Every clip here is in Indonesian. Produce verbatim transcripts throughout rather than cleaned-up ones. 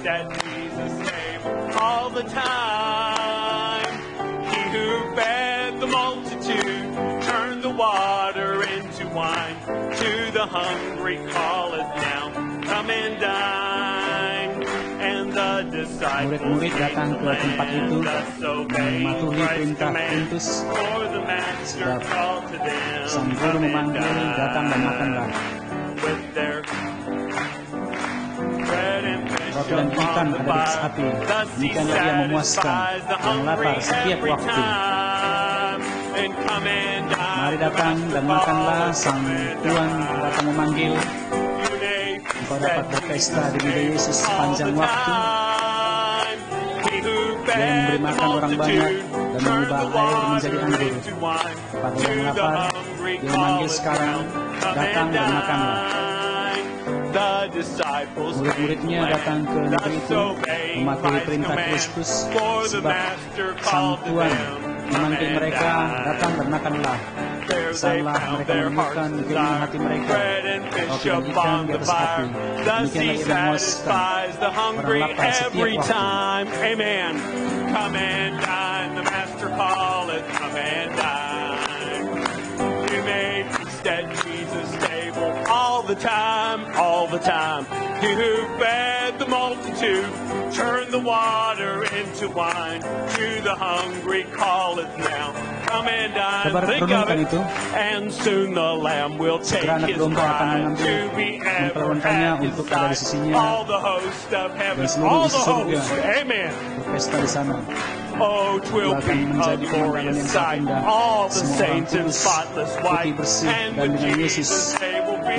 feast at Jesus' table all the time. He who fed the multitude turned the water into wine. To the hungry calleth down, come and dine. And the disciples Murid-murid datang ke tempat itu mematuhi perintah Kristus. Sebab sang guru memanggil, datang dan makanlah. Roti dan ikan ada di api, demikianlah ia memuaskan yang lapar setiap waktu. Mari datang dan makanlah, sang Tuhan datang memanggil. Engkau dapat berpesta di meja Yesus sepanjang waktu. Dia memberi makan orang banyak dan mengubah air menjadi anggur. Pada yang lapar, dia memanggil sekarang, datang dan makanlah. Murid-muridnya datang ke negeri itu mematuhi perintah Kristus, sebab sang Tuhan memanggil mereka, datang dan makanlah. Kesanlah mereka menemukan keinginan hati mereka, roti dan ikan di atas api. Demikianlah ia memuaskan orang lapar setiap waktu. Amen. Come and dine, the Master calleth, come and dine. You may feast at Jesus' table all the time, all the time. He who fed the multitude turned the water into wine. To the hungry calleth now, come and dine. Think of it. And soon the Lamb will take his bride to be ever at his side. All the host of heaven, all the host, amen. Oh, 'twill be a glorious sight. All the saints in spotless white, and with Jesus they will be.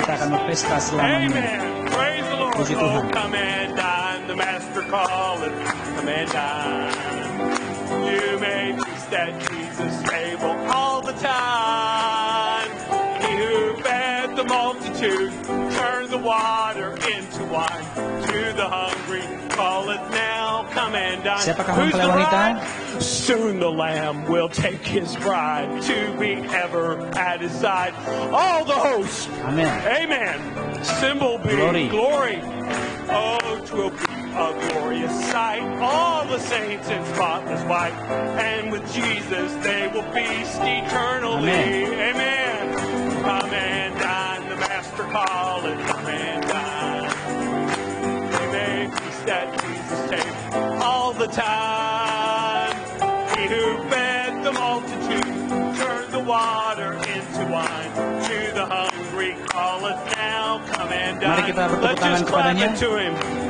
Amen. Praise the Lord. Oh, come and dine. The Master calleth, come and dine. You may feast at Jesus' table all the time. He who fed the multitude turned the water into wine. To the hungry calleth now, come and dine. Who's the bride? Soon the Lamb will take his bride to be ever at his side. All the hosts, amen, amen. Symbol be glory. glory. Oh, 'twill be a glorious sight. All the saints in spotless white, and with Jesus they will feast eternally. Amen. Amen. Come and dine, the Master calleth, come and dine. You may feast at Jesus' table all the time. He who fed the multitude turned the water into wine. To the hungry calleth now, come and dine. Mari kita bertepuk tangan kepadanya. To him.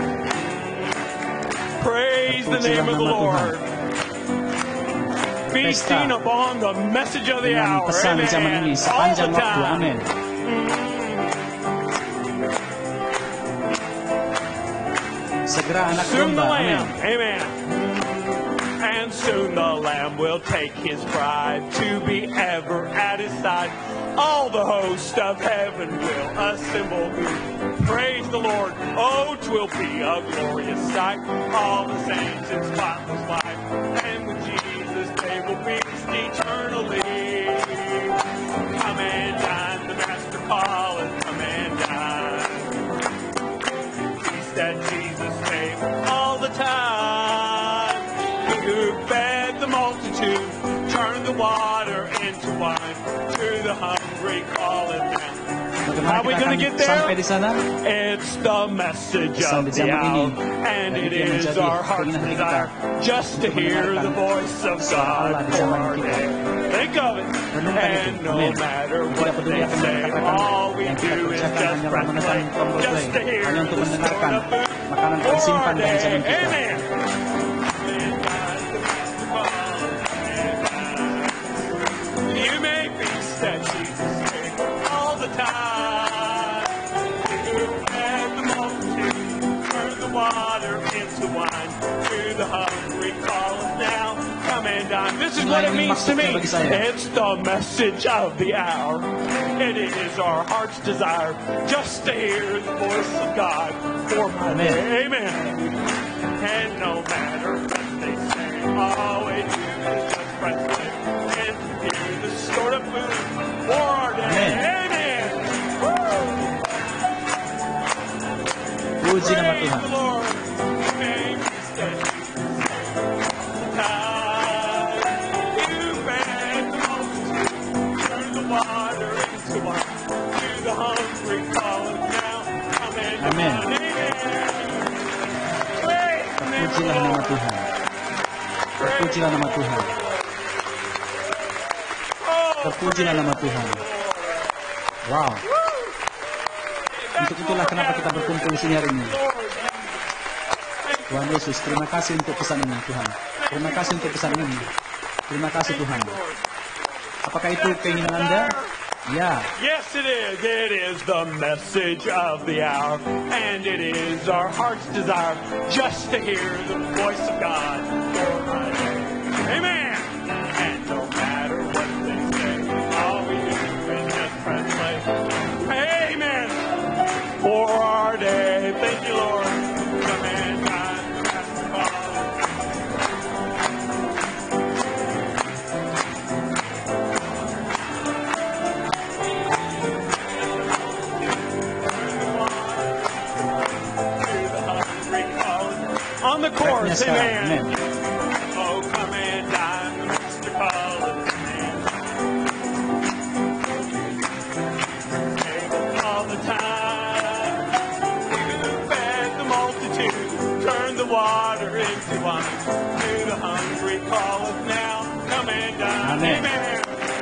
Praise the name of the Lord. Feasting upon the message of the hour. Pesan zaman ini sepanjang waktu. Amin. Segera anak domba. Amin. Amen. And soon the Lamb will take his bride to be ever at his side. All the host of heaven will assemble. Praise the Lord. Oh, 'twill be a glorious sight. All the saints in spotless light, and with Jesus they will feast eternally. Come and dine, the Master calleth, come and dine. Feast at Jesus' table all the time. He who fed the multitude turned the water into wine. To the hungry calleth now. How are we going to get there? It's the message of the hour, and it is our heart's desire just to hear the voice of God for our day. Think of it, and no matter what they say, all we do is just press play, just to hear the sort of food for our day. Amen. You may feast at Jesus' table all the time. Water into wine. To the hungry calleth now, come and dine. This is what it means to me. It's the message of the hour, and it is our heart's desire just to hear the voice of God for my day. Amen. And no matter what they say, all we do is just press play and hear the sort of food for our day. Amen. Woo! Puji nama Tuhan. Terpujilah nama Tuhan. Terpujilah nama Tuhan. Terpujilah nama Tuhan. Wow. Untuk itulah kenapa kita berkumpul di sini hari ini. Tuhan Yesus, terima kasih untuk pesan ini, Tuhan. Terima kasih untuk pesan ini. Terima kasih, Tuhan. Apakah itu keinginan Anda? Ya. Yes, it is. It is the message of the hour, and it is our heart's desire just to hear the voice of God. Amen. And no matter what they say, all we do is just translate. Amen. For our day, thank you, Lord. Come and God, Pastor Paul. On the chorus, amen. Oh, come and dine, the Master calleth, amen. All the time, you fed the multitude, turned the water into wine. To the hungry calleth now, come and dine, amen. Amen.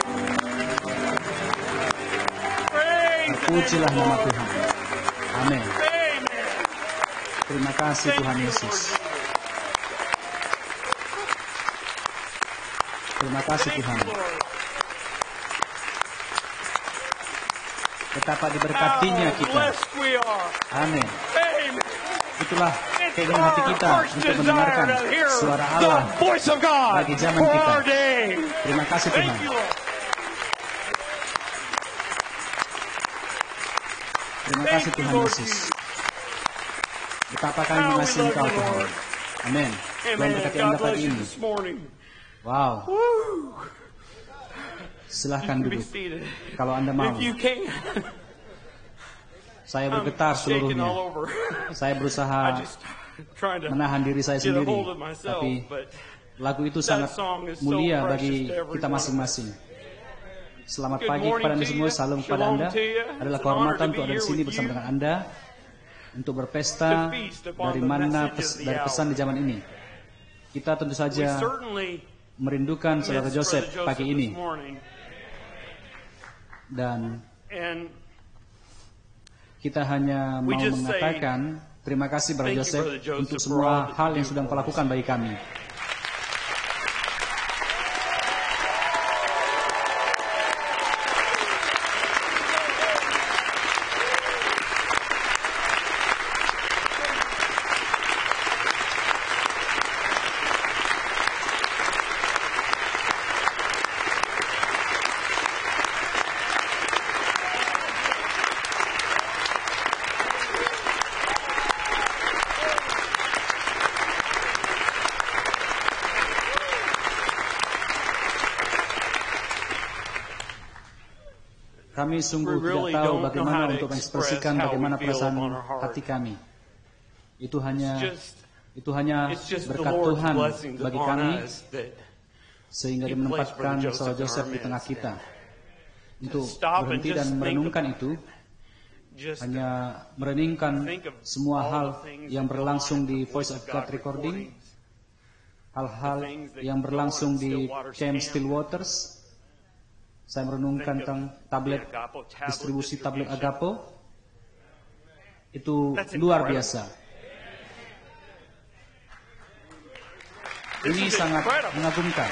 Praise Terpujilah nama Tuhan. Amin. Amen. Terima kasih Tuhan Yesus. Terima kasih Tuhan. Betapa diberkatinya kita. Amin. Itulah keinginan hati kita untuk mendengarkan suara Allah bagi zaman kita. Terima kasih Tuhan. Terima kasih Tuhan Yesus. Betapa kami mengasihi Engkau Tuhan. Amin. Dan berkati Anda pagi ini. Wow. Silahkan duduk. Kalau Anda mau. Saya bergetar seluruhnya. Saya berusaha menahan diri saya sendiri. Tapi lagu itu sangat mulia bagi kita masing-masing. Selamat pagi kepada Anda semua. Salam kepada Anda. Adalah kehormatan untuk ada di sini bersama dengan Anda. Untuk berpesta dari mana pes, dari pesan di zaman ini. Kita tentu saja merindukan saudara Joseph pagi ini. Dan kita hanya mau mengatakan terima kasih Brother Joseph untuk semua hal yang sudah Engkau lakukan bagi kami. Kami sungguh tidak tahu bagaimana untuk mengekspresikan bagaimana perasaan hati kami. Itu hanya itu hanya berkat Tuhan bagi kami sehingga Dia menempatkan saudara Joseph di tengah kita. Untuk berhenti dan merenungkan itu, hanya merenungkan semua hal yang berlangsung di Voice of God recording, hal-hal yang berlangsung di Camp Still Waters. Saya merenungkan tentang tablet, distribusi tablet Agapo. Itu luar biasa. Ini sangat mengagumkan.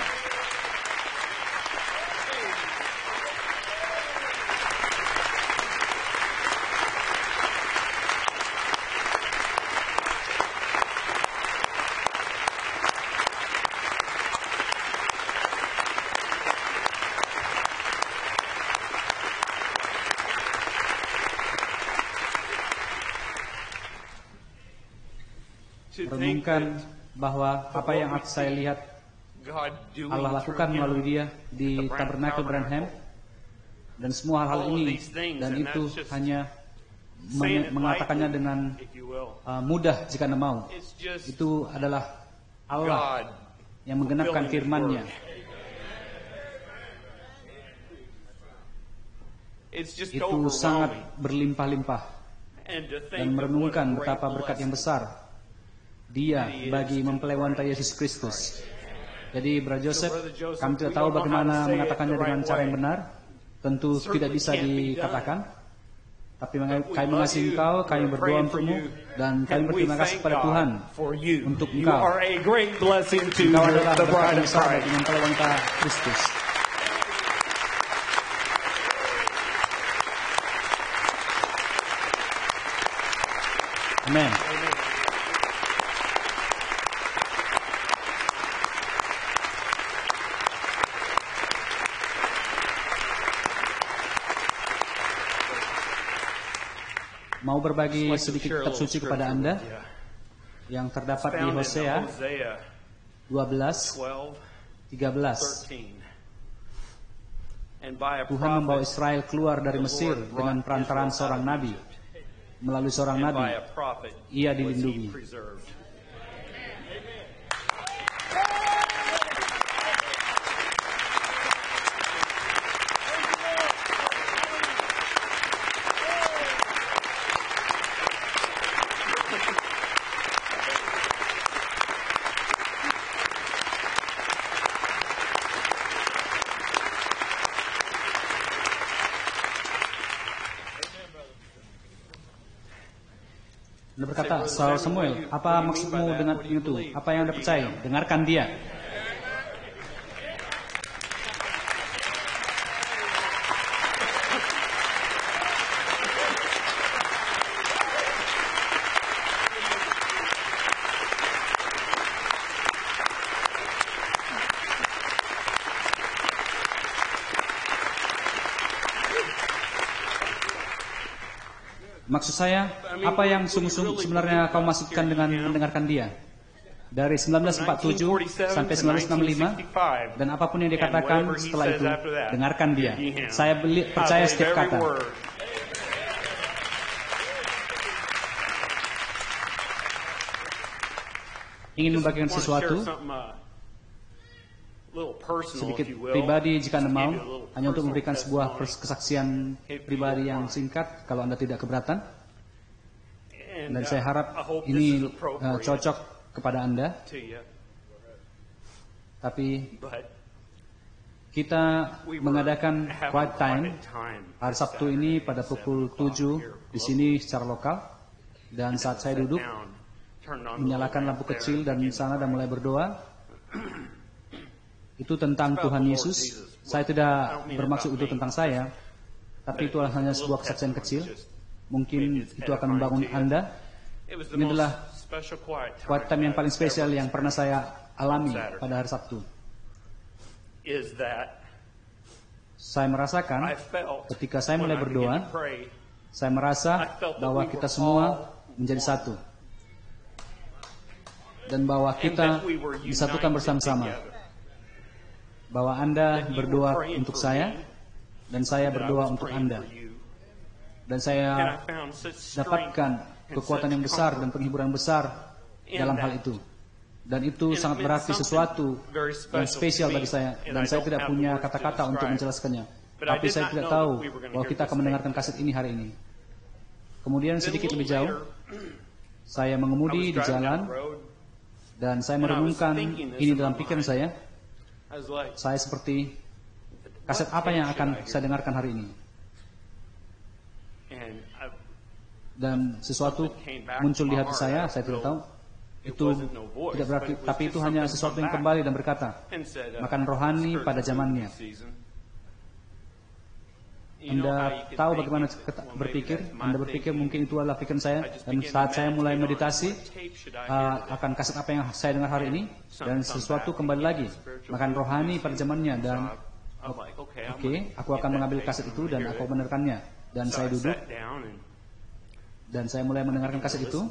Renungkan bahwa apa yang saya lihat Allah lakukan melalui dia di Tabernakel Branham dan semua hal-hal ini, dan itu hanya mengatakannya dengan uh, mudah jika Anda mau. Itu adalah Allah yang menggenapkan firman-Nya. Itu sangat berlimpah-limpah, dan merenungkan betapa berkat yang besar dia bagi mempelai wanita Yesus Kristus. Jadi, Brother Joseph, kami tidak tahu bagaimana mengatakannya dengan cara yang benar. Tentu tidak bisa dikatakan. Tapi kami mengasihi engkau, kami berdoa untukmu, dan kami berterima kasih kepada Tuhan untuk engkau. Engkau adalah berkat yang besar bagi mempelai wanita Kristus. Amen. Mau berbagi sedikit kitab suci kepada Anda yang terdapat di Hosea dua belas, tiga belas. Tuhan membawa Israel keluar dari Mesir dengan perantaraan seorang nabi. Melalui seorang nabi, ia dilindungi. Anda berkata, Saul Samuel, apa maksudmu dengan itu? Apa yang Anda percaya? Dengarkan dia. Maksud saya, apa yang sungguh-sungguh sebenarnya kau maksudkan dengan mendengarkan dia? Dari seribu sembilan ratus empat puluh tujuh sampai seribu sembilan ratus enam puluh lima, dan apapun yang dikatakan setelah itu, dengarkan dia. Saya beli, percaya setiap kata. Ingin membagikan sesuatu, sedikit pribadi jika Anda mau, hanya untuk memberikan sebuah kesaksian pribadi yang singkat kalau Anda tidak keberatan. Dan saya harap ini uh, cocok kepada Anda. Tapi kita mengadakan quiet time hari Sabtu ini pada pukul tujuh di sini secara lokal. Dan saat saya duduk, menyalakan lampu kecil dan di sana dan mulai berdoa, itu tentang Tuhan Yesus. Saya tidak bermaksud itu tentang saya, tapi itu hanya sebuah kesaksian kecil. Mungkin itu akan membangun Anda. Ini adalah quiet time yang paling spesial yang pernah saya alami pada hari Sabtu. Saya merasakan ketika saya mulai berdoa, saya merasa bahwa kita semua menjadi satu. Dan bahwa kita disatukan bersama-sama. Bahwa Anda berdoa untuk saya, dan saya berdoa untuk Anda. Dan saya dapatkan kekuatan yang besar dan penghiburan besar dalam hal itu. Dan itu sangat berarti sesuatu yang spesial bagi saya. Dan saya tidak punya kata-kata untuk menjelaskannya. Tapi saya tidak tahu bahwa kita akan mendengarkan kaset ini hari ini. Kemudian sedikit lebih jauh, saya mengemudi di jalan, dan saya merenungkan ini dalam pikiran saya. Saya seperti, kaset apa yang akan saya dengarkan hari ini? Dan sesuatu muncul di hati saya, saya tidak tahu. Itu tidak berarti, tapi itu hanya sesuatu yang kembali dan berkata, makan rohani pada zamannya. Anda tahu bagaimana berpikir? Anda berpikir mungkin itu adalah pikiran saya. Dan saat saya mulai meditasi uh, akan kaset apa yang saya dengar hari ini, dan sesuatu kembali lagi, makan rohani pada zamannya. Dan oke, okay, aku akan mengambil kaset itu dan aku mendengarkannya. Dan saya duduk dan saya mulai mendengarkan kaset itu.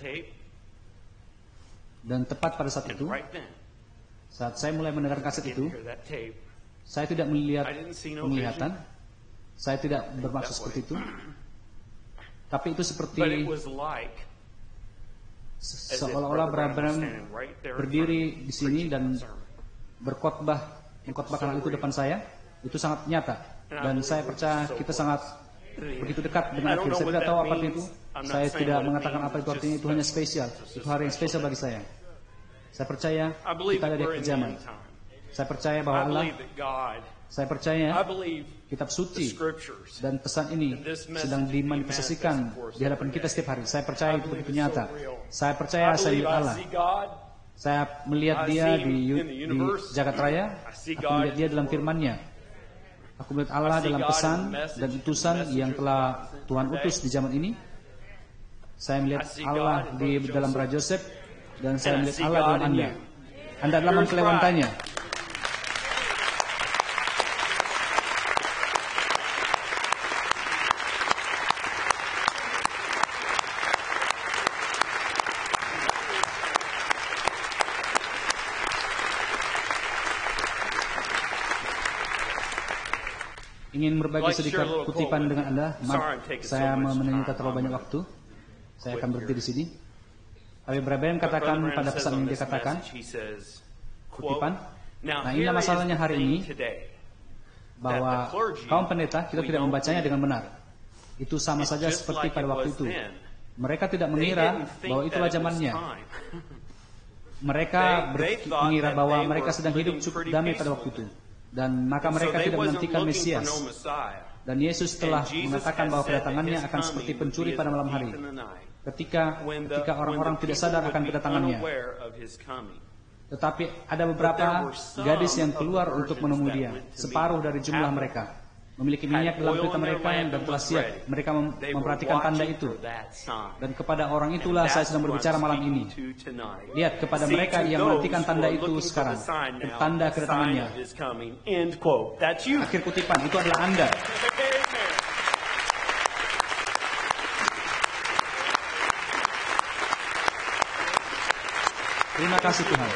Dan tepat pada saat itu, saat saya mulai mendengarkan kaset itu, saya tidak melihat penglihatan. Saya tidak bermaksud seperti itu. Tapi itu seperti seolah-olah Branham berdiri di sini dan berkhotbah, mengkhotbahkan hal itu depan saya. Itu sangat nyata. Dan saya percaya kita sangat begitu dekat dengan akhir. Saya tidak tahu apa itu. Saya tidak mengatakan apa itu artinya. Itu hanya spesial. Itu hari yang spesial bagi saya. Saya percaya kita ada di akhir zaman. Saya percaya bahwa Allah, saya percaya kitab suci dan pesan ini sedang dimanifestasikan di hadapan kita setiap hari. Saya percaya itu begitu nyata. Saya percaya saya melihat Allah. Saya melihat dia di, di jagat raya. Aku melihat dia dalam firman-Nya. Aku melihat Allah dalam pesan dan utusan yang telah Tuhan utus di zaman ini. Saya melihat Allah di dalam Raja Joseph dan saya melihat Allah dalam Anda. Anda adalah mempelewantanya. Ingin berbagi sedikit kutipan dengan Anda. Maaf, saya menyita terlalu banyak waktu. Saya akan berhenti di sini. Tapi Branham katakan pada pesan yang dia katakan, kutipan. Nah, inilah masalahnya hari ini, bahwa kaum pendeta kita tidak membacanya dengan benar. Itu sama saja seperti pada waktu itu. Mereka tidak mengira bahwa itulah zamannya. Mereka mengira bahwa mereka sedang hidup cukup damai pada waktu itu. Dan maka mereka tidak menantikan Mesias. Dan Yesus telah mengatakan bahwa kedatangannya akan seperti pencuri pada malam hari. Ketika ketika orang-orang tidak sadar akan kedatangannya. Tetapi ada beberapa gadis yang keluar untuk menemui dia. Separuh dari jumlah mereka memiliki minyak dalam pita mereka dan telah siap. Mereka mem memperhatikan tanda itu. Dan kepada orang itulah saya sedang berbicara malam ini. Lihat kepada mereka yang menantikan tanda itu sekarang. Tanda kedatangannya. Akhir kutipan, itu adalah Anda. Terima kasih Tuhan.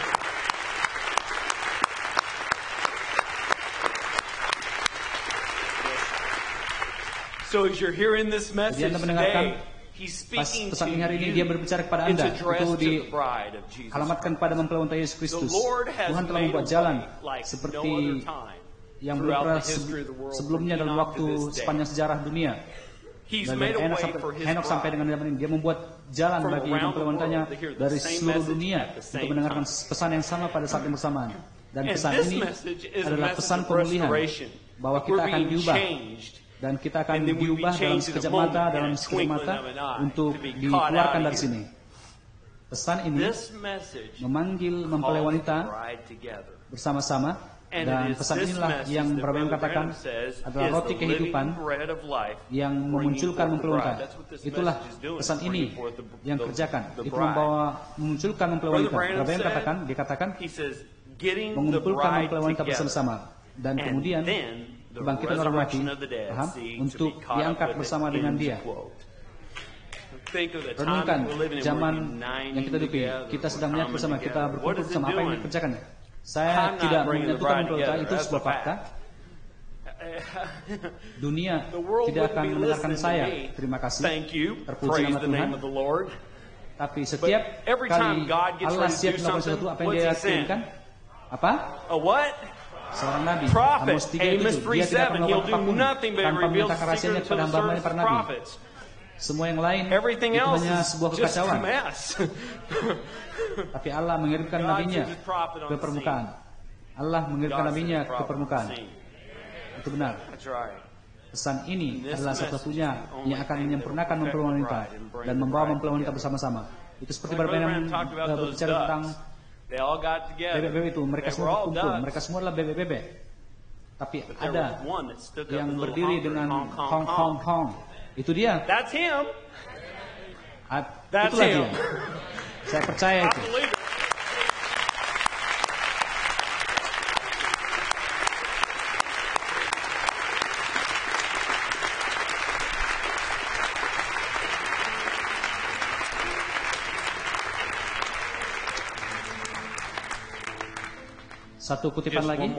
So as you're hearing this message today, he's speaking to you. Hari ini dia berbicara kepada Anda. Itu dialamatkan kepada mempelai Yesus Kristus. Tuhan telah membuat jalan seperti yang belum pernah sebelumnya dalam waktu sepanjang sejarah dunia. Dari Henok sampai, Henok sampai dengan zaman ini, dia membuat jalan bagi mempelai-nya dari seluruh dunia untuk mendengarkan pesan yang sama pada saat yang bersamaan. Dan pesan ini adalah pesan pemulihan, bahwa kita akan diubah. Dan kita akan diubah dalam sekejap mata, dalam sekejap mata untuk dikeluarkan dari sini. Pesan ini memanggil mempelai wanita bersama-sama, dan pesan inilah yang Branham katakan adalah roti kehidupan yang memunculkan mempelai wanita. Itulah pesan ini yang kerjakan. Itu membawa memunculkan mempelai wanita. Branham katakan, dia katakan mengumpulkan mempelai wanita bersama-sama, dan kemudian kebangkitan orang mati, paham? Untuk diangkat bersama dengan dia. Renungkan zaman yang kita hidupi. Kita sedang melihat bersama, kita berkumpul bersama, apa yang dikerjakan. Saya tidak menyatukan mempelai, itu sebuah fakta. Dunia tidak akan mendengarkan saya. Terima kasih. Terpuji nama Tuhan. Tapi setiap kali Allah siap melakukan sesuatu, apa yang dia kirimkan? Apa? Seorang nabi, Amos tiga itu, dia tidak akan melakukan apapun tanpa menyatakan rahasianya kepada hamba-hambanya para nabi. Semua yang lain itu hanya sebuah kekacauan. Tapi Allah mengirimkan nabinya ke permukaan. Allah mengirimkan nabinya ke permukaan. Itu benar. Pesan ini adalah satu-satunya yang akan menyempurnakan mempelai wanita dan membawa mempelai wanita bersama-sama. Itu seperti Branham berbicara tentang bebek-bebek itu, mereka semua berkumpul, mereka semua adalah bebek-bebek. Tapi ada yang berdiri dengan Hong Hong Hong. Itu dia. Itulah dia. Saya percaya itu. Satu kutipan lagi.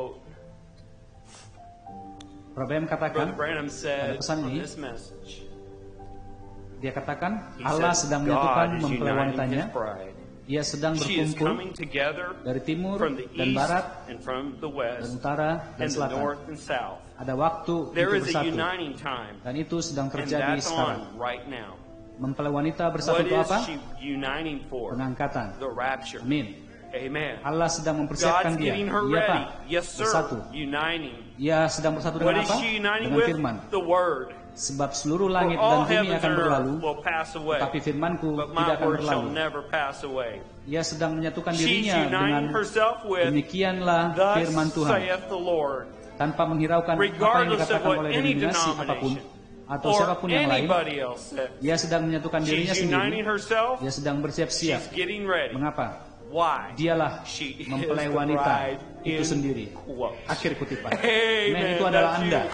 Branham katakan pada pesan ini, dia katakan Allah sedang menyatukan mempelai wanitanya Ia sedang She is berkumpul coming together dari timur from the dan east barat and from the dan west utara dan and the selatan. north and south. Ada waktu There untuk is a bersatu. uniting time, Dan itu sedang and terjadi that's sekarang. on right now. Mempelai wanita bersatu What itu is apa? she uniting for? Pengangkatan. The rapture. Amin. Amen. Allah sedang mempersiapkan God's dia. getting her Iya Pak, ready. Yes, sir. bersatu. Uniting. Ia sedang bersatu What dengan is apa? she uniting Dengan with? firman. The Word. Sebab seluruh For langit dan all bumi heavens akan and berlalu, earth will pass away, tapi firmanku but tidak my akan word shall berlalu. never pass away. Ia sedang menyatukan She's dirinya dengan uniting herself with, demikianlah thus firman Tuhan, saith the Lord. tanpa menghiraukan apa yang Regardless of dikatakan what oleh any denominasi apapun denomination atau or siapapun yang lain. anybody else says. Ia sedang menyatukan dirinya She's uniting sendiri. herself. Ia sedang bersiap-siap. She's getting ready. Mengapa? Why? Dialah She is mempelai the wanita bride itu in sendiri. quotes. Akhir kutipan. Amen. Men, itu adalah That's Anda. you.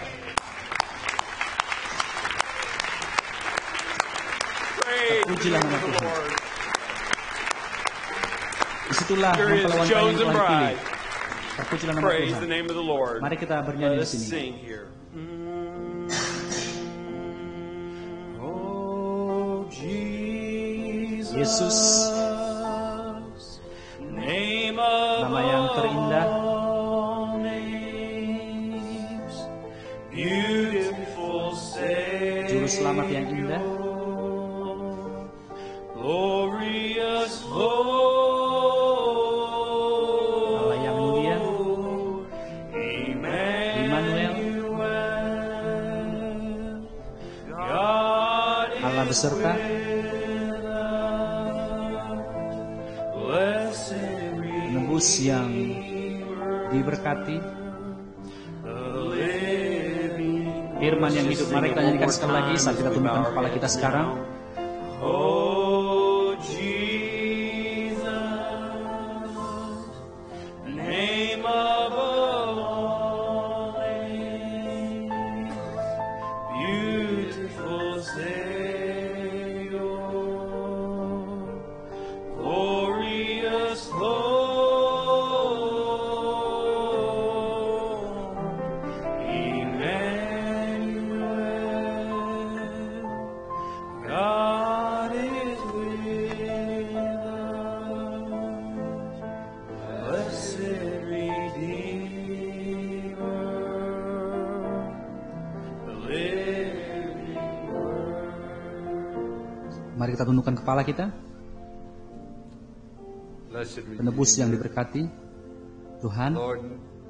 Praise Terpujilah nama the Tuhan. Lord. Disitulah Here is mempelai wanita yang chosen telah dipilih. bride. Terpujilah nama Praise Tuhan. the name of the Lord. Mari kita Let bernyanyi di us sini. sing here. Oh, Jesus, Yesus, name of nama yang terindah, all names, beautiful Savior, juru selamat yang indah, glorious Lord, Allah yang mulia, Emmanuel, God Allah beserta, blessed penebus yang diberkati, firman yang hidup. Mari kita nyanyikan sekali lagi saat kita tundukkan kepala kita sekarang. Oh Jesus, name above all names, beautiful Savior, glorious Lord, Emmanuel, God is with us, blessed Redeemer, the living Mari kita tundukkan kepala kita. Blessed Penebus yang diberkati, Tuhan, Lord,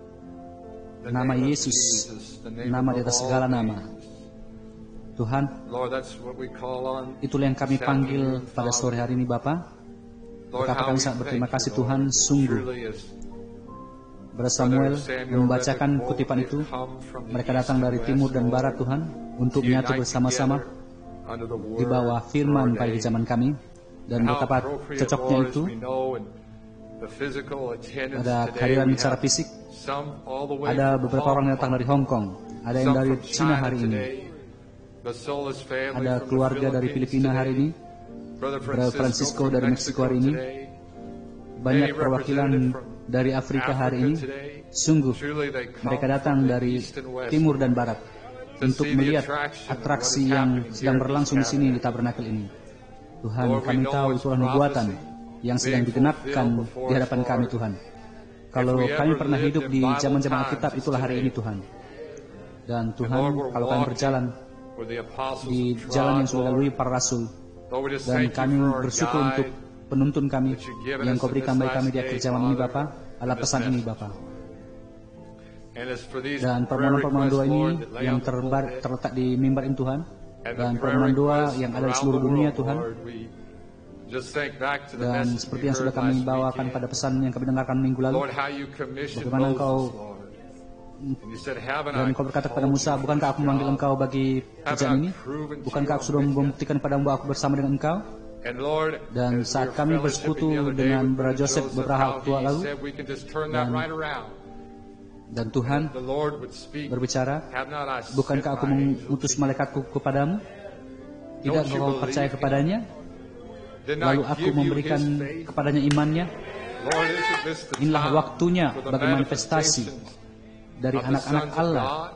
the nama name of Yesus, Jesus, the name nama di above atas all segala nama. names. Tuhan, Lord, that's what we call on. itulah yang kami panggil pada sore hari ini, Bapa. Lord, Betapa how kami we sangat berterima thank kasih, you, Tuhan. Lord. Sungguh, Truly is Brother Samuel yang membacakan Brother kutipan Samuel, itu, they've come from the mereka east datang and dari west, timur dan Lord, barat, Tuhan, untuk to menyatu unite bersama-sama together under the di bawah word firman for our pada day. zaman kami. Dan How betapa appropriate, cocoknya Lord, as itu we know, and the physical attendance ada today, kehadiran we secara have fisik. some all the way Ada from beberapa Hong orang yang datang Kong, dari Hong Kong, ada yang some dari from Cina China hari ini, today, the Solis family ada from the keluarga dari Philippines Filipina hari ini, today, Brother Brother Francisco from dari Meksiko hari ini, today, banyak many perwakilan representative from dari Afrika hari Africa ini. today. Sungguh, Truly they come mereka datang from the dari east and west timur dan barat to untuk see the melihat attraction of atraksi what is yang happening sedang here in berlangsung di this sini di tabernacle. tabernakel ini. Tuhan, Lord, we kami know tahu it's itulah nubuatan prophecy yang sedang being digenapkan fulfilled before di hadapan us, kami, Lord. Tuhan. Kalau If we kami ever pernah lived hidup in di Bible zaman-zaman times, Alkitab, it's itulah hari today. ini, Tuhan. Dan Tuhan, Lord, we're kalau kami walking berjalan where the apostles di have jalan yang trod, sudah lalui Lord. para rasul, Lord, we just dan thank you kami for our bersyukur guide, untuk penuntun kami that you've given yang us kau in berikan this bagi kami last di akhir day, zaman ini, Father, Bapa, adalah in this pesan ini, message. Bapa. And as for these Dan prayer permohonan-permohonan doa requests, ini Lord, that lay yang on the terbar, pulpit, terletak di mimbar ini, Tuhan, and dan the prayer permohonan doa requests yang ada di around seluruh the dunia, world, Tuhan. Lord, we just think back to the Dan message seperti we yang sudah heard kami last bawakan weekend. pada pesan yang kami dengarkan minggu lalu, Lord, how you commissioned bagaimana Moses, engkau Lord. And you said, haven't dan I engkau berkata kepada called Musa, you for bukankah this aku memanggil job? engkau bagi pekerjaan ini? Bukankah aku sudah membuktikan padamu bahwa aku bersama dengan engkau? And Lord, Dan as we saat were kami fellowshipping bersekutu the other day dengan with Brother Brother Joseph Joseph, beberapa how waktu he lalu, said we can just turn that dan- right around. dan Tuhan The Lord would speak, berbicara, have not I sent bukankah aku my angel mengutus to you? malaikatku kepadamu? Tidak Don't you engkau believe percaya me? kepadanya? Didn't Lalu I aku give you memberikan his faith? kepadanya imannya. Lord, isn't this the Inilah time waktunya for the bagi manifestasi manifestations dari of the anak-anak sons of Allah. God?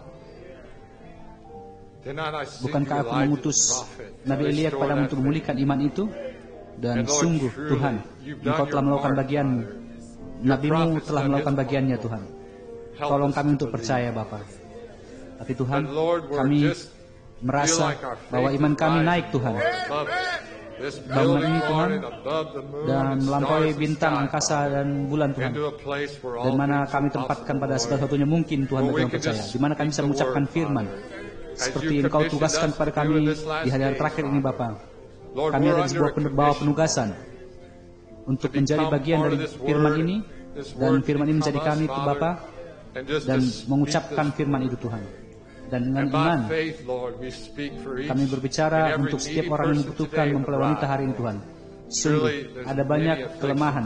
Did not I send Bukankah you aku Elijah the mengutus prophet to Nabi Elia restore kepadamu that untuk faith? memulihkan iman itu? Dan sungguh Tuhan, Engkau telah melakukan bagianmu. Nabimu telah melakukan bagiannya Tuhan. Tolong kami untuk percaya Bapa. Tapi Tuhan, kami merasa bahwa iman kami naik Tuhan. Bangunan ini Tuhan, dan melampaui bintang, angkasa, dan bulan Tuhan. Dan mana kami tempatkan pada satu-satunya mungkin Tuhan bagi orang percaya. Di mana kami bisa mengucapkan firman. Seperti Engkau tugaskan kepada kami di hari-hari terakhir ini Bapa. Kami ada sebuah bawa penugasan untuk menjadi bagian dari firman ini. Dan firman ini menjadi kami Bapa. Dan mengucapkan firman itu Tuhan. Dan dengan iman, kami berbicara untuk setiap orang yang membutuhkan mempelai wanita hari ini Tuhan. Sungguh, ada banyak kelemahan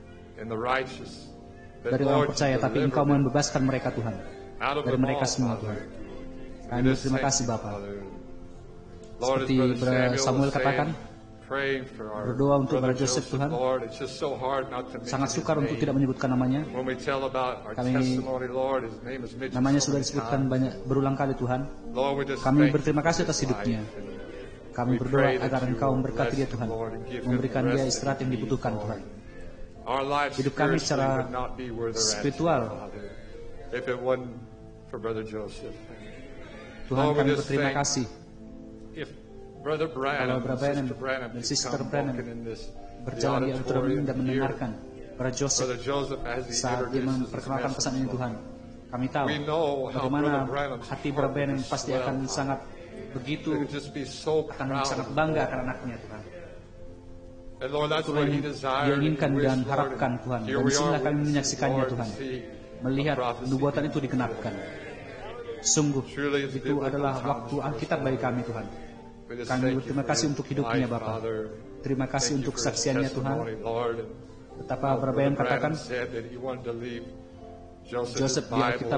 dari orang percaya, tapi Engkau membebaskan mereka Tuhan. Dari mereka semua Tuhan. Kami berterima kasih Bapa. Seperti Samuel katakan, berdoa untuk Brother Joseph Tuhan. Sangat sukar untuk tidak menyebutkan namanya. Kami, namanya sudah disebutkan banyak berulang kali Tuhan. Kami berterima kasih atas hidupnya. Kami berdoa agar Engkau memberkati dia Tuhan, memberikan dia istirahat yang dibutuhkan Tuhan. Hidup kami secara spiritual, Tuhan, kami berterima kasih. Kalau Brother Branham dan Sister Branham berjalan di auditorium ini dan mendengarkan Brother Joseph saat dia memperkenalkan pesan ini Tuhan, kami tahu bagaimana hati Brother Branham pasti akan sangat begitu, akan sangat bangga akan anaknya Tuhan. Itulah yang dia inginkan dan harapkan Tuhan. Dan disinilah kami menyaksikannya Tuhan, melihat nubuatan itu digenapkan. Sungguh itu adalah waktu Alkitab bagi kami Tuhan. Kami berterima kasih untuk hidupnya Bapa. Terima kasih untuk kesaksiannya Tuhan. Betapa Brother Branham katakan, Joseph di Alkitab,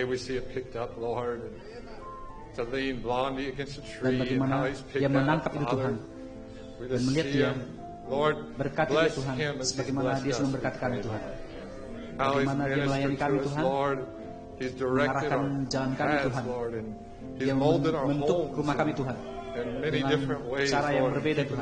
dan bagaimana dia menangkap itu Tuhan, dan melihat dia, berkati dia Tuhan, sebagaimana dia sudah memberkati kami Tuhan. Bagaimana dia melayani kami Tuhan, mengarahkan jalan kami Tuhan, dia membentuk rumah kami Tuhan dengan cara yang berbeda Tuhan.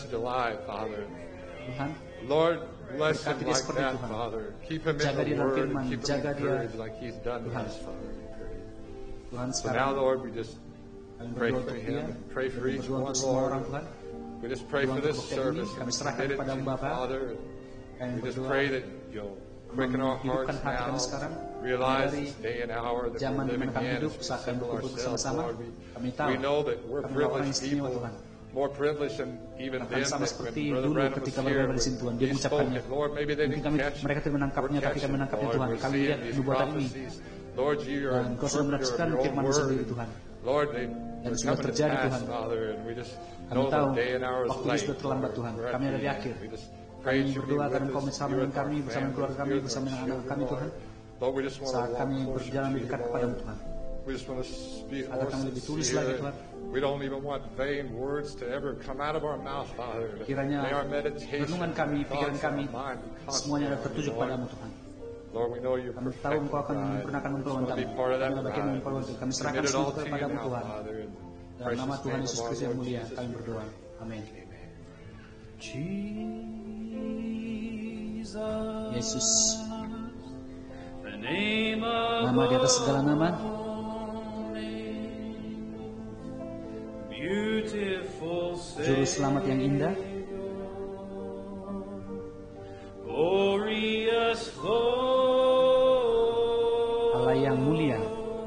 Tuhan, berkati dia seperti Tuhan. Jaga dia dalam firman, jaga dia Tuhan. Tuhan, sekarang kami berdoa untuk dia, kami berdoa untuk semua orang Tuhan. Berdoa untuk waktu ini, kami serahkan kepada Bapa. Kami berdoa, menghidupkan hati kami sekarang dari zaman di mana kami hidup, saat kami berkumpul bersama-sama. Kami tahu kami orang yang istimewa Tuhan. Bahkan sama seperti dulu ketika mereka di sini Tuhan, dia mengucapkannya. Mungkin kami, mereka tidak menangkapnya, tapi kami menangkapnya Tuhan. Kami lihat nubuatan ini, dan Kau sudah menyaksikan firman sendiri Tuhan. Dan sudah terjadi Tuhan. Kami tahu waktu ini sudah terlambat Tuhan. Kami ada di akhir. Kami berdoa agar Engkau bersama dengan kami, bersama dengan keluarga kami, bersama dengan anak kami Tuhan. Saat kami berjalan lebih dekat kepadamu Tuhan, agar kami lebih tulus lagi Tuhan. Kiranya renungan kami, pikiran kami, semuanya ada tertuju kepadamu Tuhan. Kami tahu Engkau akan menyempurnakan mempelai kami. Kami bagian mempelai kami serahkan seluruh kepadamu Tuhan. Dalam nama Tuhan Yesus Kristus yang mulia, kami berdoa. Amin. Yesus, nama di atas segala nama, Juru Selamat yang indah, Allah yang mulia,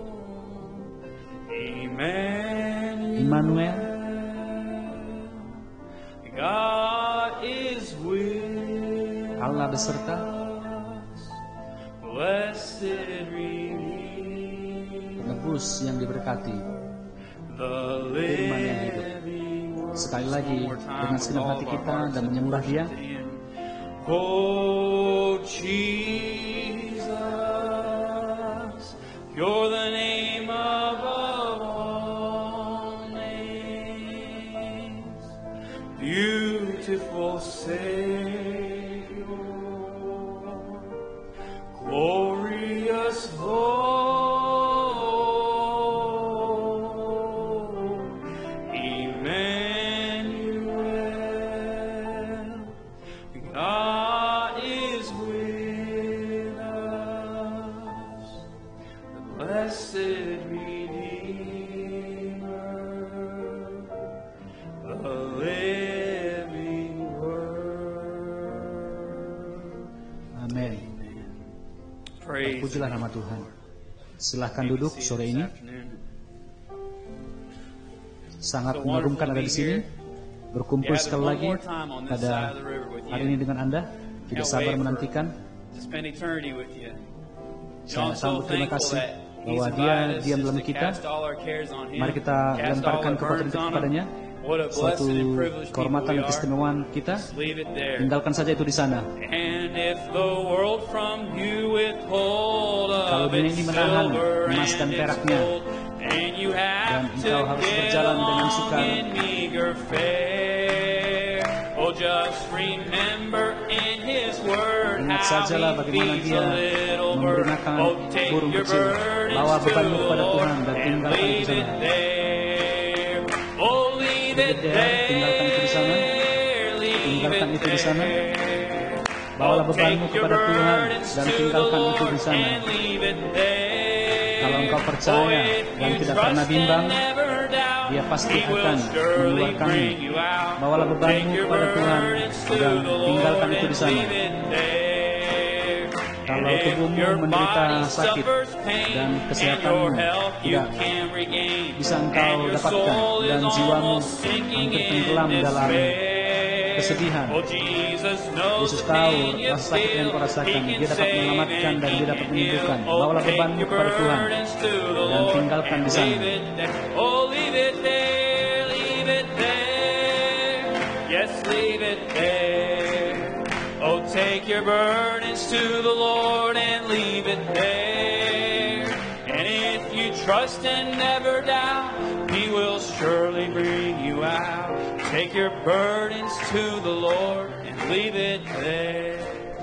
Immanuel, Allah beserta, Penebus yang diberkati, firman yang hidup. Sekali lagi dengan segenap hati kita dan menyembah Dia. Oh Jesus, You're the name above all names, beautiful Savior, glorious Lord, Emmanuel, Amin. Praise Pujilah nama Tuhan. Silahkan duduk sore ini. Sangat mengagumkan ada di sini. Berkumpul sekali lagi pada hari ini dengan Anda. Tidak sabar menantikan. Saya sambut terima kasih bahwa Dia diam dalam kita. Mari kita lemparkan kepada kepadanya suatu kehormatan keistimewaan kita. Tinggalkan saja itu di sana. Kalau dunia ini menahan emas dan peraknya, dan engkau harus berjalan dengan sukar, ingat sajalah bagaimana Dia memberi makan burung kecil. Bawa bebanmu kepada Tuhan dan tinggalkan itu di sana. Tinggalkan itu di sana. Tinggalkan itu di sana. Bawalah bebanmu kepada Tuhan dan tinggalkan itu di sana. Kalau engkau percaya dan tidak pernah bimbang, Dia pasti akan mengeluarkanmu. Bawalah bebanmu kepada Tuhan dan tinggalkan itu di sana. Kalau tubuhmu menderita sakit dan kesehatanmu tidak bisa engkau dapatkan dan jiwamu hampir tenggelam dalam kesedihan, Yesus tahu rasa sakit yang kau rasakan. Dia dapat menyelamatkan dan Dia dapat menyembuhkan. Bawalah bebanmu kepada Tuhan dan tinggalkan di sana. Yes, leave it there. Oh, take your burdens to the Lord and leave it there. And if you trust and never doubt, He will surely bring you out. Take your burdens to the Lord and leave it there.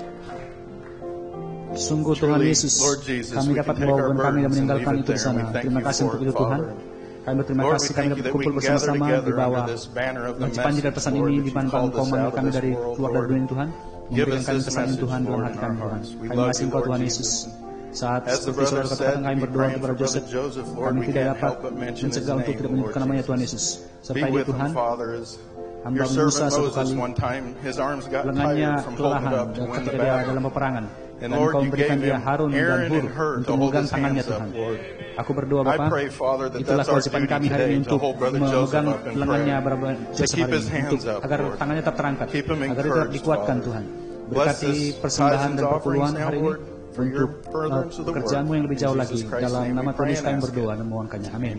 Sungguh Tuhan Yesus, kami dapat membawa beban kami dan meninggalkan itu di sana. Terima kasih untuk itu Tuhan. Kami berterima kasih kami dapat berkumpul bersama-sama di bawah panji dan pesan ini, di mana Engkau memanggil kami dari keluar dari dunia Tuhan, memberikan kami pesan ini Tuhan dalam hati kami Tuhan. Kami kasih Engkau Tuhan Yesus. Saat seperti saudara katakan kami berdoa kepada Joseph, kami tidak dapat mencegah untuk tidak menyebutkan namanya Tuhan Yesus. Sertai dia Tuhan, hamba Musa satu kali lengannya kelelahan ketika dia dalam peperangan. Dan Engkau memberikan dia Harun dan Hur untuk memegang tangannya Tuhan. Aku berdoa Bapa, itulah kewajiban kami hari ini untuk memegang lengannya Joseph hari ini, untuk agar tangannya tetap terangkat, agar dia tetap dikuatkan Tuhan. Berkati persembahan dan perpuluhan hari ini untuk uh, pekerjaanmu yang lebih jauh lagi. Dalam nama Tuhan Yesus kami berdoa dan memohonkannya. Amin.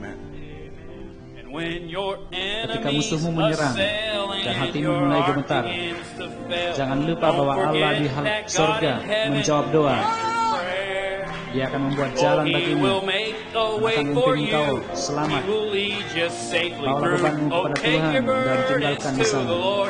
Ketika musuhmu menyerang dan hatimu mulai gemetar, jangan lupa bahwa Allah di surga menjawab doa. Dia akan membuat jalan bagimu, akan memimpin engkau selamat. Bawalah bebanmu kepada Tuhan dan tinggalkan di sana.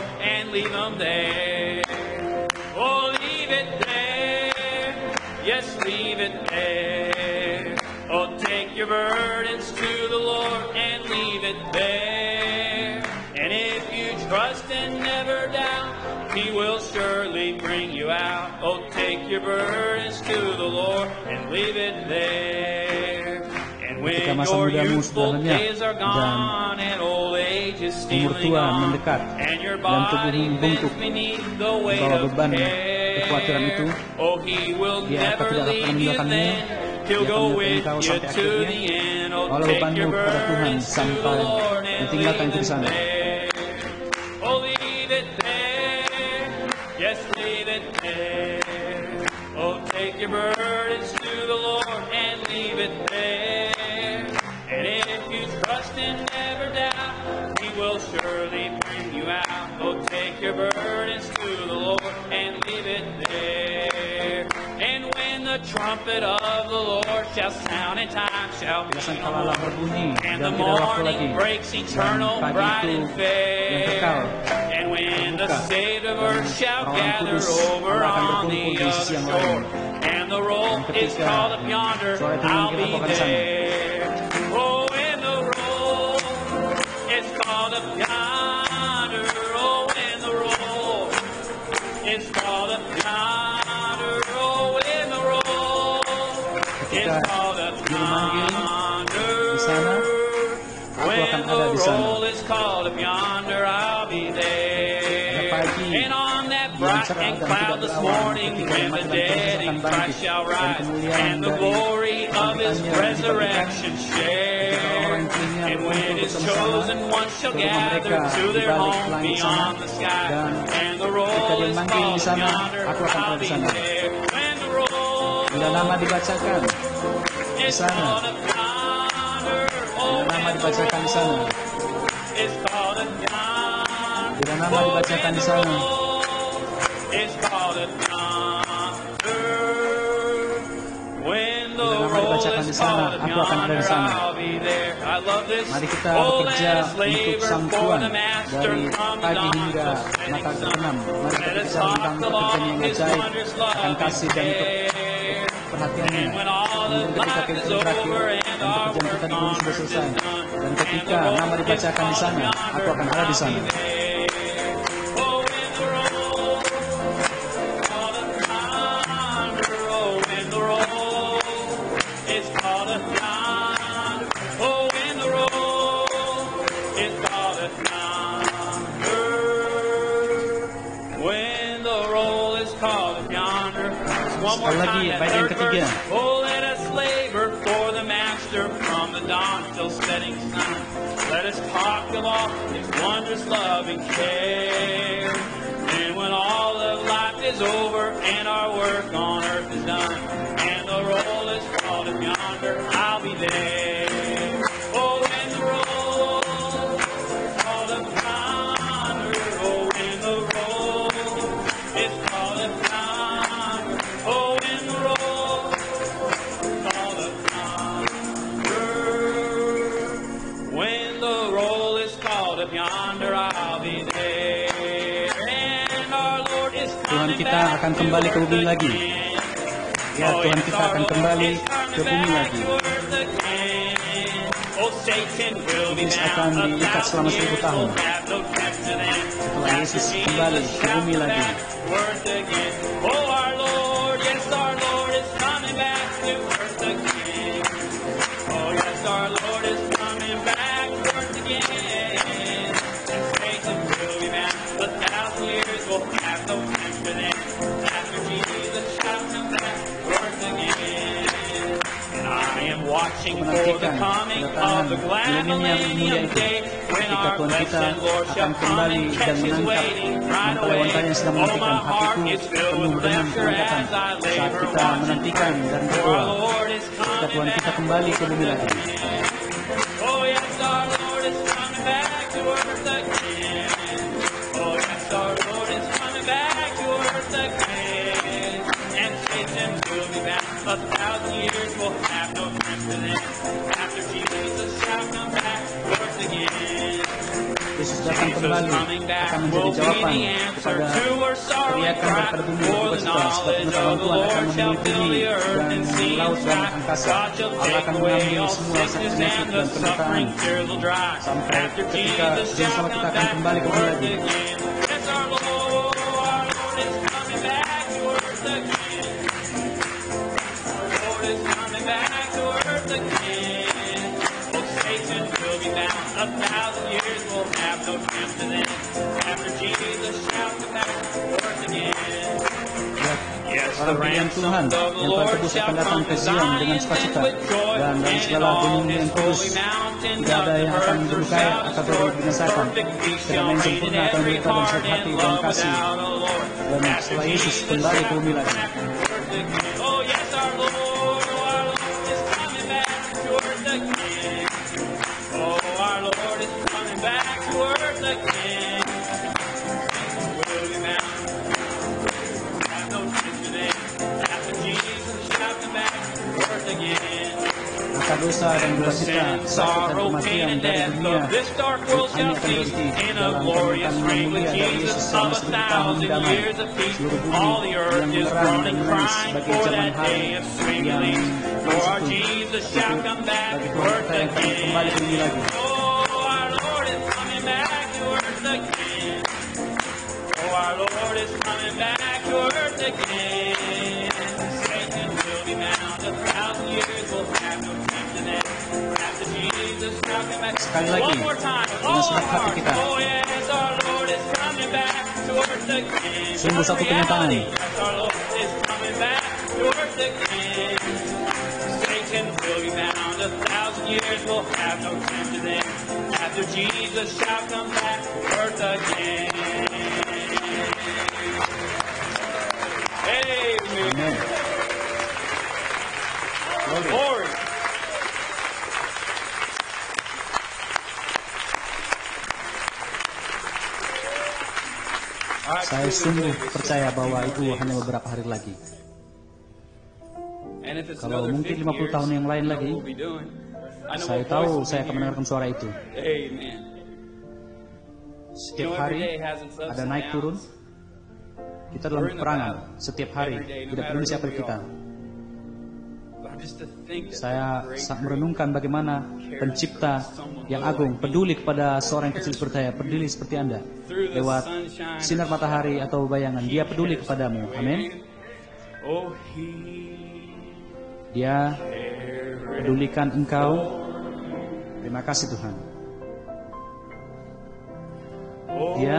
Yes, leave it there. Oh, take your burdens to the Lord and leave it there. And if you trust and never doubt, He will surely bring you out. Oh, take your burdens to the Lord and leave it there. And when your youthful days are gone and old age is stealing on, and your body bends beneath the weight of care, kekhawatiran itu, oh, He will Dia akan never tidak akan leave you meninggalkanmu. then. Dia He'll akan go menyertai with engkau you sampai to akhirnya. the end. Oh, Bawalah take bebanmu your kepada Tuhan burdens to the sampai Lord and ditinggalkan leave itu di it sana. there. Oh, leave it there. Yes, leave it there. Oh, take your burdens to the Lord and leave it there. And if you trust and never doubt, He will surely bring you out. Oh, take your burdens to the Lord and leave it there. And when the trumpet of the Lord shall sound and time shall be Bila sangkala berbunyi and dan the tidak waktu lagi, morning breaks eternal, dan bright pagi and itu yang kekal fair. And when the terbuka, saved of dan earth shall orang gather kudus over Allah akan on the berkumpul di sisi other yang shore, lain. and the roll Dan is ketika called up yonder, suara itu I'll memanggil be aku akan di sana. there. Oh, when the roll is called up yonder, oh, when the roll is called up yonder, oh, when the roll is Ketika called up Dia memanggil yonder, di sana, aku akan ada di sana. roll is called up yonder, I'll be there. Pada pagi And on that that bright and cloudless morning when the dead in Christ shall rise and the glory of his resurrection share. And when his chosen ones shall gather to their home beyond the sky, and the roll is called yonder, I'll be there. When the roll Bila nama dibacakan di is sana, called up yonder, oh, bila nama when the dibacakan di sana, roll is called up yonder, bila nama oh, dibacakan when di the sana, roll is called up yonder. When the Bila nama roll dibacakan di is sana, called up aku akan ada di yonder, sana. I'll be there. I love this. Mari kita Oh, bekerja let us untuk labor Sang for Tuhan the Master dari from the pagi dawn hingga till setting mata sun. terbenam. Mari kita Let us bicara talk tentang along pekerjaan yang his ajaib wondrous akan love kasih dan and per- care. perhatiannya. And when all Dan of ketika life kita is berakhir over dan and our pekerjaan work kita di bumi on sudah earth is selesai, done, dan and ketika the nama roll is dibacakan di called sana, up aku yonder, akan ada di I'll be sana. there. Oh, when the roll is called up yonder, oh, when the roll is called up yonder, oh, when the roll is called up yonder, when the roll is called up yonder. One more Sekali lagi, time, that bait yang third ketiga. verse. Oh, let us labor for the Master from the dawn till setting sun. Let us talk of all his wondrous love and care. And when all of life is over and our work on earth is done, and the roll is called up yonder, I'll be there. Oh, when the roll is called up yonder, oh, when the roll is called up yonder, oh, when the roll is called up yonder, when the roll is called up yonder, I'll be there. And our Lord is Tuhan coming kita back akan to kembali ke earth bumi lagi. again. Ya, Oh, Tuhan yes, kita our akan Lord kembali is coming ke bumi back lagi. to earth again. Oh, Satan will be Iblis akan bound a diikat thousand selama seribu years, tahun. will have no chance to them. Setelah After Yesus kembali Jesus ke shall bumi come lagi. back to earth again. Oh, our Lord, yes, our Lord is coming back to earth again. Oh, yes, our Lord is coming back to earth again. And Satan will be bound a thousand years, will have no chance to them. After Jesus shall come back to earth again. And I am watching for the Menantikan coming of kedatangan the glad milenium yang mulia millennium itu, day when ketika our Tuhan kita blessed Lord akan shall come kembali and dan catch his menangkap waiting right mempelai away. yang sedang Oh, menantikan. my heart Hatiku is filled penuh with dengan pleasure penghayatan as I saat labor kita watching menantikan dan for berdoa our Lord is ketika coming Tuhan kita back. kembali ke bumi lagi. Oh, yes, our Lord is coming back to earth again. Oh, yes, our Lord is coming back to earth again. And Satan will be back a thousand years, will have no chance to them. After Jesus shall come back to earth again. Yesus datang Jesus kembali coming back akan will menjadi be jawaban the answer kepada to our sorrow and teriakan cry. daripada bumi For dan the duka cita, sebab knowledge pengetahuan of the Tuhan akan Lord shall memenuhi fill bumi the earth dan and sea and laut dan sky. angkasa. God shall Allah take akan away mengambil all semua sakit sickness penyakit and dan the penderitaan suffering tears will dry. sampai After ketika Jesus juru shall selamat kita come akan back kembali ke to bumi earth lagi. again. Yes, our Lord, our Lord is coming back to earth again. Our Lord is coming back to earth again. Oh, Satan will be bound a thousand years, will have no chance to them. After Jesus shall come back to earth again. Yes, the Orang pilihan ransom Tuhan of the yang telah Lord tebus shall akan datang come ke to Zion dengan Zion sukacita, with joy, dan dari and in segala all gunung his yang kudus holy mountains tidak ada of the yang akan earth berdukai shall atau destroy. berbinasakan. Perfect peace Kedamaian shall reign in sempurna akan every berlimpah dalam heart setiap hati and dan love kasih. without a Lord. Dan After setelah Yesus Jesus kembali ke shall bumi come lagi. back to earth again. Oh yes, our Lord, oh our Lord is coming back to earth again. Oh, our Lord is coming back to earth again. Will be bound. Have no chance to them. After Jesus shall come back to earth again. Maka dosa dan duka cita, sakit dan Sorrow, pain, kematian and dari death dunia of this dark world hanya shall akan cease berhenti in a dalam glorious pemerintahan yang reign with mulia dari Jesus Yesus of selama a seribu tahun thousand damai. years of peace. Seluruh bumi All the yang earth is menerang dan groaning, menangis crying sebagai for zaman that hari day of sweet yang release. For our manis itu. Jesus shall come back Bagi to Tuhan earth kita yang akan kembali again. ke bumi lagi. Oh, our Lord is coming back to earth again. Oh, our Lord is coming back to earth again. Satan will be bound a thousand years, will have no chance in it. After Jesus shall come back. Sekali lagi, One more time, dengan all segenap our hati hearts. kita. Oh, yes, our Lord is coming back to earth Sungguh satu kenyataan. Amen. Glory. Saya sungguh percaya bahwa itu hanya beberapa hari lagi. Kalau mungkin lima puluh tahun yang lain lagi, saya tahu saya akan mendengarkan suara itu. Setiap hari ada naik turun. Kita dalam peperangan setiap hari, tidak peduli siapa kita. Saya merenungkan bagaimana pencipta yang agung peduli kepada seorang yang kecil seperti saya, peduli seperti Anda. Lewat sinar matahari atau bayangan, Dia peduli kepadamu. Amin. Dia pedulikan engkau. Terima kasih Tuhan. Dia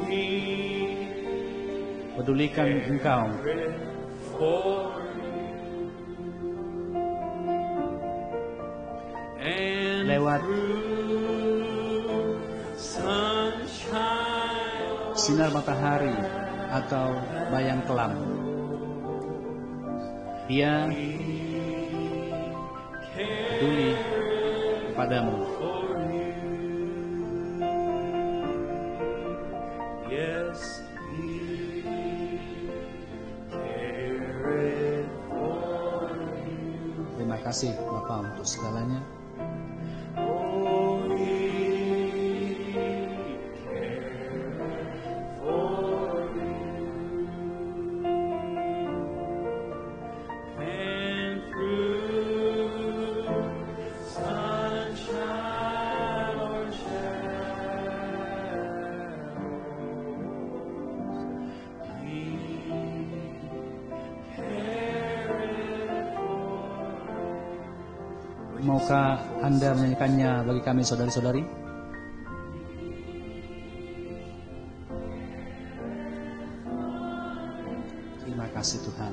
pedulikan engkau. Lewat sinar matahari atau bayang kelam, Dia peduli kepadamu. Terima kasih Bapa untuk segalanya. Maukah Anda menyanyikannya bagi kami saudari-saudari? Terima kasih Tuhan.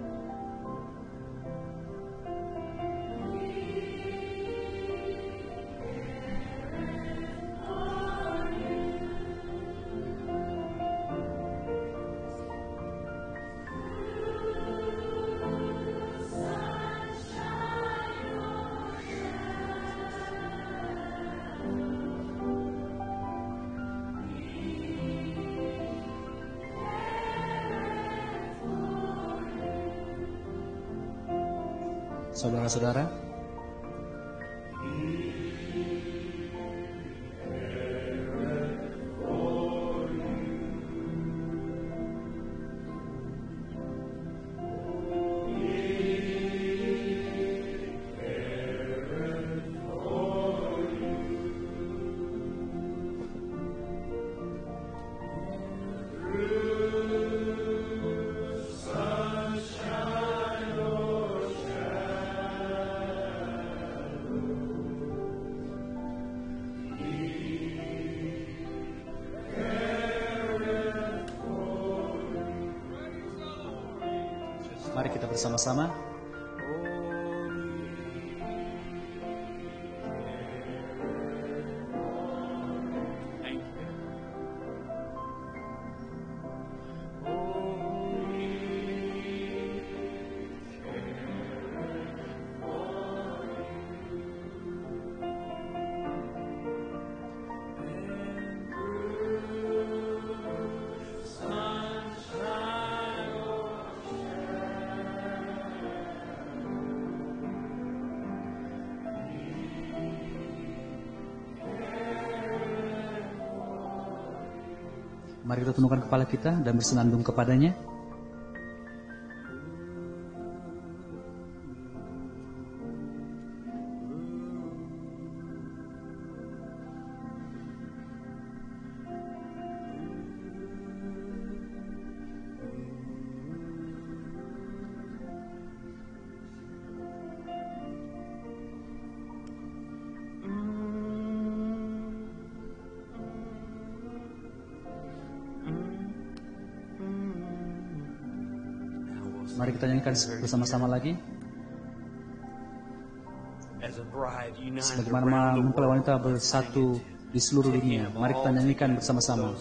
Saudara-saudara, mari kita bersama-sama Mari kita tundukkan kepala kita dan bersenandung kepadanya. Mari kita nyanyikan bersama-sama lagi. Sebagaimana mempelai wanita bersatu di seluruh dunia, mari kita nyanyikan bersama-sama.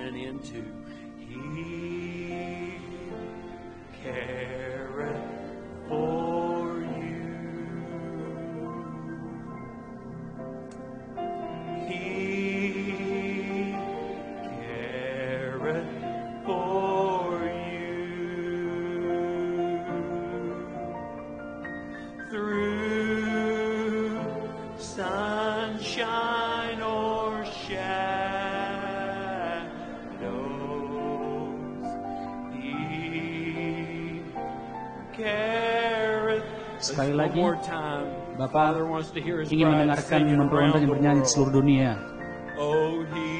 Sekali lagi, Bapak ingin mendengarkan mempelai wanita yang bernyanyi di seluruh dunia. Oh, he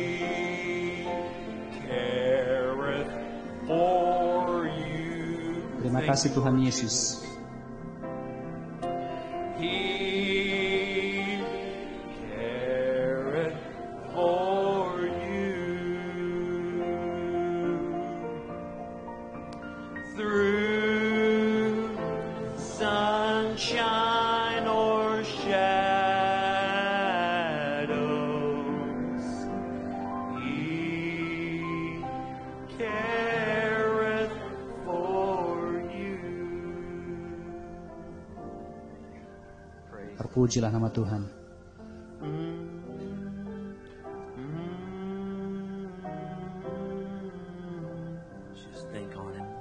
careth for you. Terima kasih Tuhan Yesus. He careth for you. Through sunshine or shadows, he careth for you. Terpujilah nama Tuhan. Just think on him.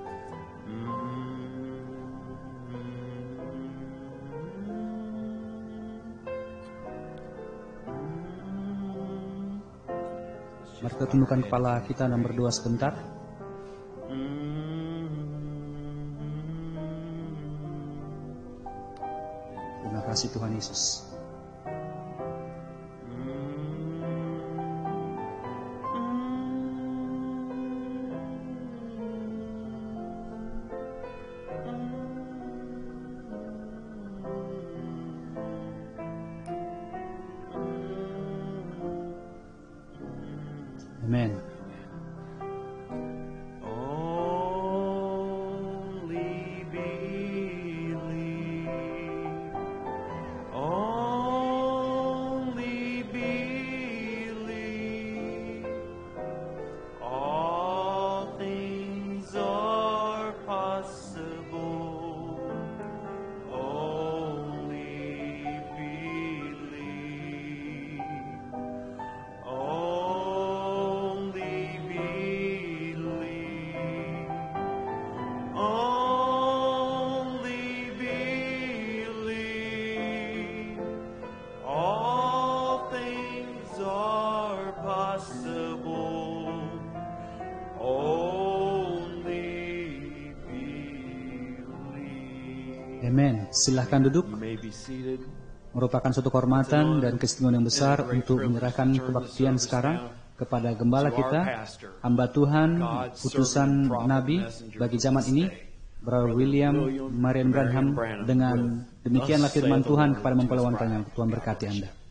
Mari kita tundukkan kepala kita dan berdoa sebentar. Terima kasih Tuhan Yesus. Amen. Only believe, only believe, all things are possible. Only believe, only believe, only believe, all things are possible. Only believe. Amen. Silahkan duduk. You may be seated. Merupakan suatu kehormatan dan keistimewaan yang besar untuk menyerahkan kebaktian sekarang kepada gembala kita, hamba Tuhan, utusan Nabi bagi zaman ini, Brother William Marion Branham. Dengan demikianlah firman Tuhan kepada mempelai wanita yang Tuhan berkati Anda.